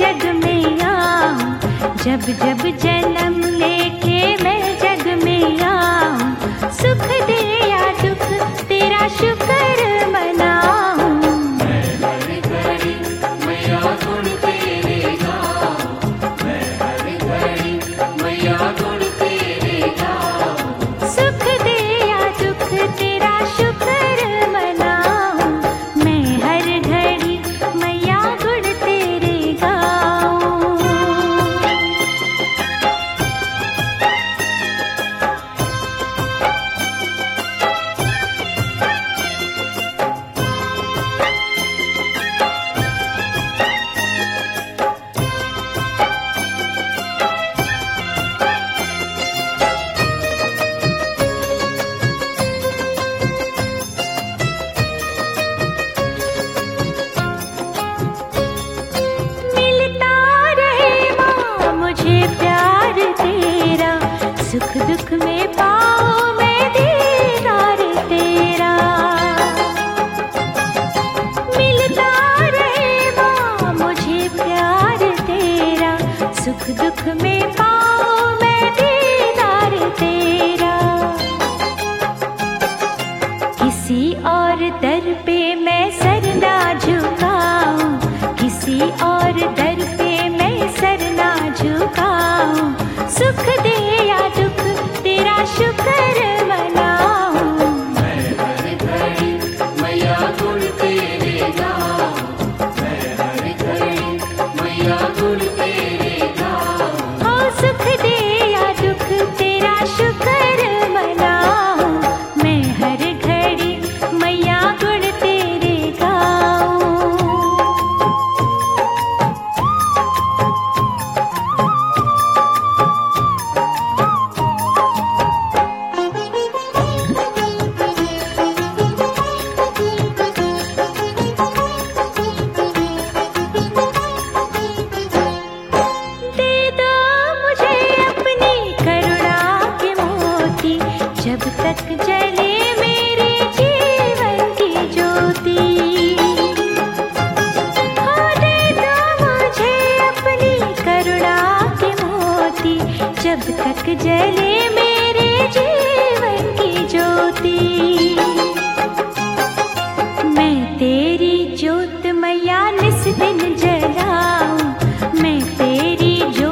जग में आऊं, जब जब जन्म लेके मैं जग में आऊं, सुख दे या दुख तेरा शुक्र मनाऊं। मैं हर घड़ी मैया गुण तेरे गाऊं, मैं हर घड़ी मैया गुण तेरे गाऊं। सुख दे या दुख तेरा शुक्र मनाऊं, मैं हर घड़ी मैया गुण तेरे गाऊं। मिलता रहे माँ मुझे प्यार तेरा, सुख दुख में पाऊं मैं दीदार तेरा। मिलता रहे माँ मुझे प्यार तेरा, सुख दुख में पाऊं मैं दीदार तेरा। किसी और दर पे मैं सर ना झुकाऊं, किसी और दर पे मैं सर ना झुकाऊं, सुख दे या दुख तेरा शुक्र मनाऊं। मैं हर घड़ी मैया गुण तेरे गाऊं, मैं हर घड़ी मैया गुण तेरे गाऊं। हो सुख दे या दुख तेरा शुक्र मनाऊं, मैं हर घड़ी मैया गुण तेरे गाऊं। दे दो मुझे अपनी करुणा के मोती, जब तक जले मेरे जीवन की ज्योति। हो दे दो मुझे अपनी करुणा के मोती, जब तक जले मेरे जीवन की ज्योति। मैं तेरी ज्योत मैया निस दिन जलाऊं, मैं तेरी ज्योत